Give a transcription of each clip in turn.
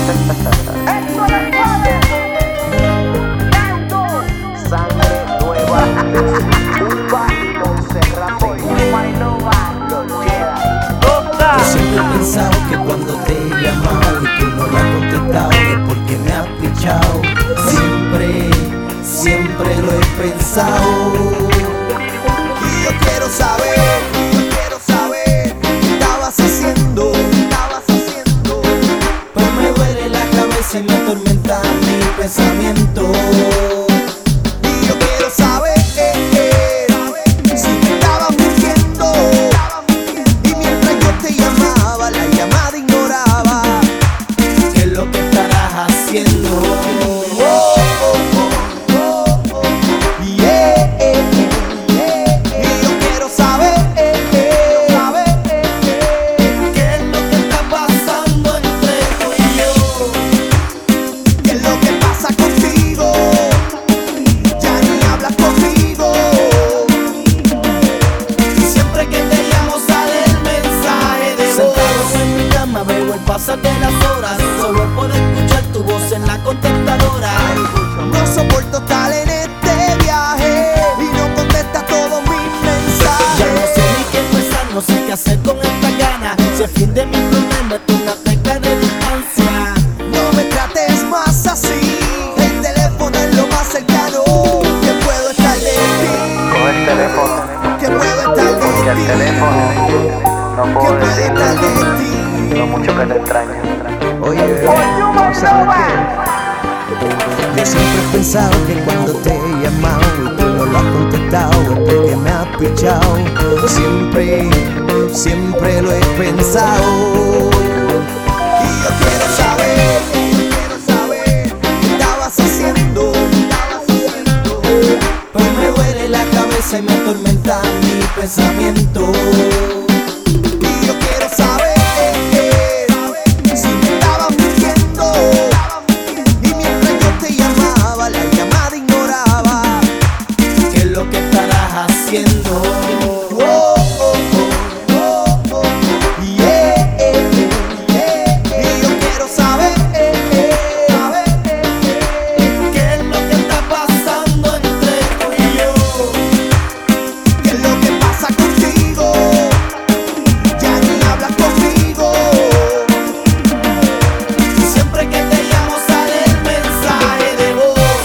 Sangre nueva, Uva y Montserrat, lo queda. Yo siempre he pensado que cuando te he llamado y tú no lo has contestado es porque me has pichado. Siempre lo he pensado. Y yo quiero saber qué estabas haciendo. Pues me duele la cabeza y me atormenta mi pensamiento. Y yo quiero saber si me estabas mintiendo. Y mientras yo te llamaba, la llamada ignoraba. ¿Qué es lo que estarás haciendo? Pasar de las horas, solo puedo escuchar tu voz en la contestadora. No soporto estar en este viaje y no contestas todos mis mensajes. Ya no sé ni qué pensar, no sé qué hacer con esta gana. Si el fin de mi problema es una tecla de distancia. No me trates más así, el teléfono es lo más cercano que puedo estar de ti. Con el teléfono, Que puedo estar de porque ti. el teléfono no Que puedo puedo decir estar de ti. lo mucho que te extraño. Oye, ¿tú sabes qué? Yo siempre he pensado que cuando te he llamado y tú no lo has contestado es porque me has pichado. Siempre lo he pensado. Y yo quiero saber qué estabas haciendo. Pues me duele la cabeza y me atormenta mi pensamiento. Y yo quiero saber si me estabas mintiendo. Y mientras yo te llamaba, la llamada ignoraba. ¿Qué es lo que estarás haciendo? Y yo quiero saber qué es lo que está pasando entre tú y yo. ¿Qué es lo que pasa contigo? Ya ni hablas conmigo. Y siempre que te llamo sale el mensaje de voz.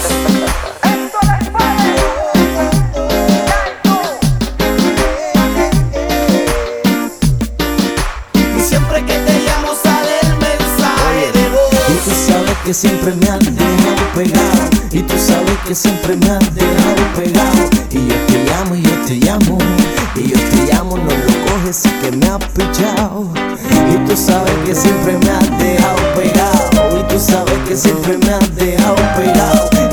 Y siempre que te llamo sale el mensaje de voz. Y tú sabes que siempre me has dejado pegado. Y tú sabes que siempre me has dejado pegado. Y yo te llamo, y yo te llamo. Y yo te llamo, no lo coges y que me has pichado. Y tú sabes que siempre me has dejado pegado. Y tú sabes que siempre me has dejado pegado.